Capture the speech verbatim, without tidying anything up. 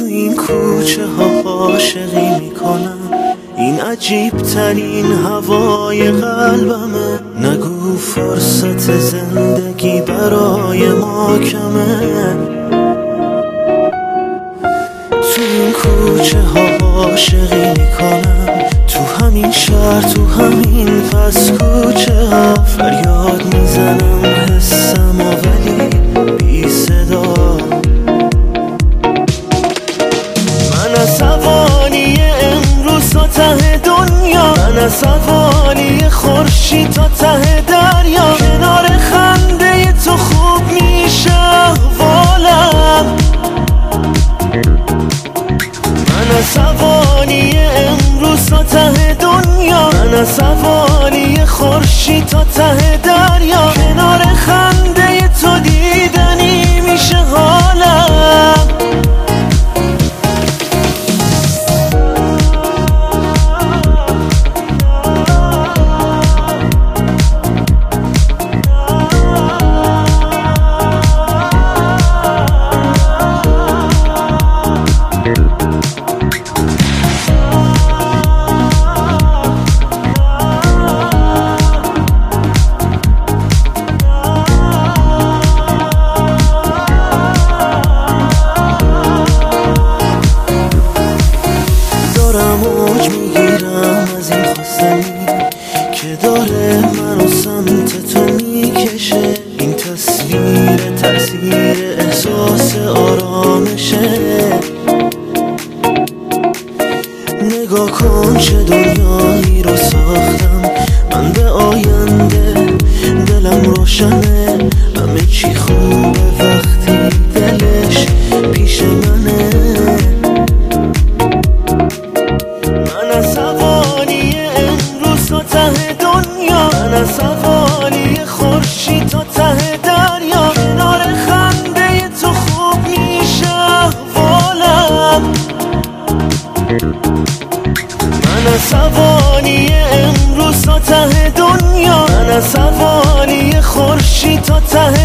تو این کوچه ها عاشقی میکنم، این عجیب ترین هوای قلبمه. نگو فرصت زندگی برای ما کمه، تو این کوچه ها عاشقی میکنم، تو همین شهر تو همین پس کوچه ها فریاد میزنم حسم و ولی بی صدا. من عصبانی امروز تا ته دنیا، من عصبانی خورشید تا ته دریا، کنار خنده تو خوب میشه احوالم. من عصبانی امروز تا ته دنیا، من عصبانی خورشید تا ته دریا، کنار خنده تو دیدنی میشه حالم. موج میگیرم از این خواستنی که داره منو سمت تو میکشه، این تصویر تأثیر احساس آرامشه. نگاه کن چه دنیایی رو ساختم من، به آینده دلم روشنه، همه چی خوبه وقتی دلش پیش منه. من عصبانی امروز تا ته دنیا، من عصبانی خورشید تا ته دریا، کنار خنده تو خوب میشه احوالم. من عصبانی امروز تا ته دنیا، من عصبانی خورشید تا ته